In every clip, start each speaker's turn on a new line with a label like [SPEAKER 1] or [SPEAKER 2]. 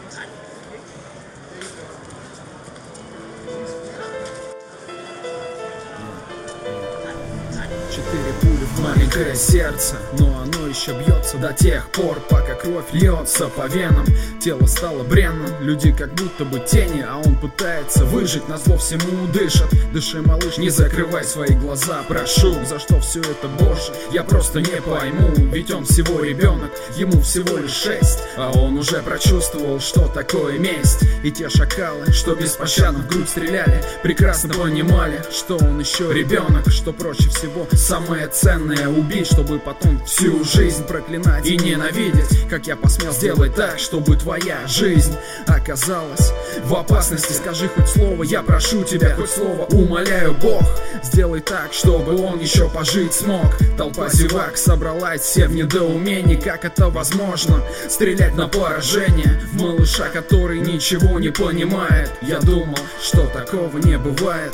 [SPEAKER 1] Четыре пули в маленькое сердце, но оно еще бьется до тех пор, пока кровь льется по венам. Тело стало бренным, люди как будто бы тени, а он пытается выжить, назло всему дышит. Дыши, малыш, не закрывай свои глаза, прошу. За что все это, боже, я просто не пойму. Ведь он всего ребенок, ему всего лишь 6, а он уже прочувствовал, что такое месть. И те шакалы, что беспощадно в грудь стреляли, прекрасно понимали, что он еще ребенок, что проще всего самое ценное убить, чтобы потом всю жизнь проклинать и ненавидеть. Как я посмел сделать так, чтобы твоя жизнь оказалась в опасности? Скажи хоть слово, я прошу тебя, хоть слово, умоляю, Бог. Сделай так, чтобы он еще пожить смог. Толпа зевак собралась, все в недоумении. Как это возможно? Стрелять на поражение в малыша, который ничего не понимает. Я думал, что такого не бывает.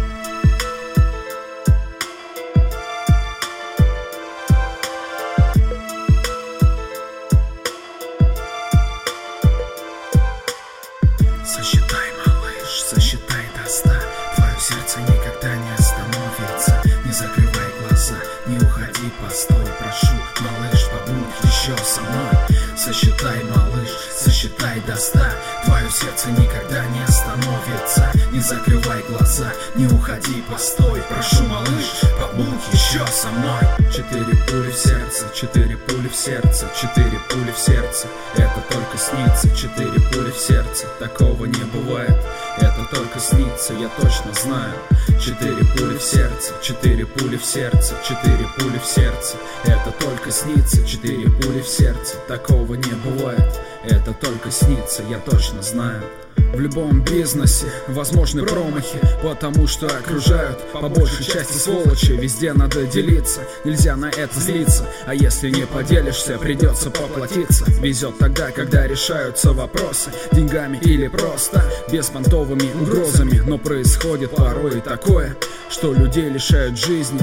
[SPEAKER 1] Сосчитай, малыш, сосчитай до 100. Твое сердце никогда не остановится. Не закрывай глаза, не уходи, постой, прошу, малыш, побудь еще со мной. Сосчитай, малыш, сосчитай до 100. Твое сердце никогда не остановится. Не закрывай глаза, не уходи, постой, прошу, малыш, побудь еще со мной. 4 пули в сердце, 4 пули в сердце, 4 пули в сердце. Это только снится. 4 пули в сердце, такого не бывает. Это только снится, я точно знаю. 4 пули в сердце, 4 пули в сердце, 4 пули в сердце. Это только снится. 4 пули в сердце, такого не бывает. Это только снится, я точно знаю. В любом бизнесе возможны промахи, потому что окружают по большей части сволочи. Везде надо делиться, нельзя на это злиться. А если не поделишься, придется поплатиться. Везет тогда, когда решаются вопросы деньгами или просто беспонтовыми угрозами. Но происходит порой и такое, что людей лишают жизни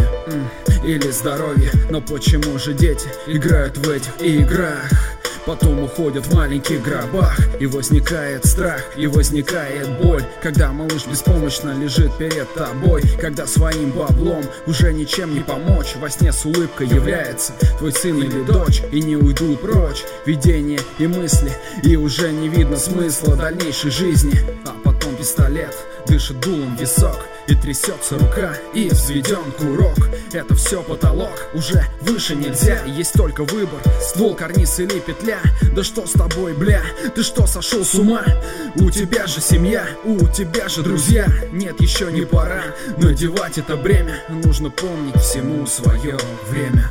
[SPEAKER 1] или здоровья. Но почему же дети играют в этих играх? Потом уходят в маленьких гробах, и возникает страх, и возникает боль, когда малыш беспомощно лежит перед тобой. Когда своим баблом уже ничем не помочь, во сне с улыбкой является твой сын или дочь, и не уйдут прочь видения и мысли, и уже не видно смысла дальнейшей жизни. А потом пистолет дышит дулом в висок, и трясется рука, и взведен курок. Это все потолок, уже выше нельзя. Есть только выбор, ствол, карниз или петля. Да что с тобой, бля, ты что, сошел с ума? У тебя же семья, у тебя же друзья. Нет, еще не пора надевать это бремя. Нужно помнить всему свое время.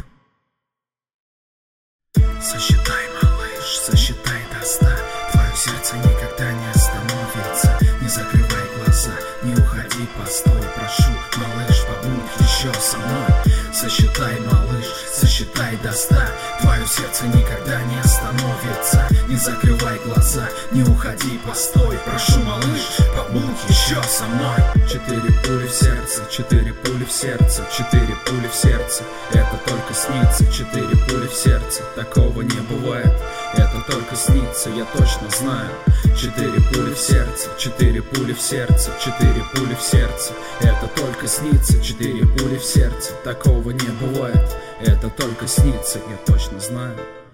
[SPEAKER 1] Сосчитай, малыш, сосчитай до 100. Твое сердце никогда не остановится. Не закрывай глаза, не уходи, постой, прошу, малыш, побудь еще со мной. Сосчитай, малыш, сосчитай до 100. Твое сердце никогда не остановится. Не закрывай глаза, не уходи, постой, прошу, малыш, побудь еще со мной. 4 пули в сердце, 4 пули в сердце, 4 пули в сердце. Это только снится. 4 пули в сердце, такого не бывает. Это только снится, я точно знаю. 4 пули в сердце, 4 пули в сердце, 4 пули в сердце. Это только снится. 4 пули в сердце, такого не бывает. Это только снится, я точно знаю.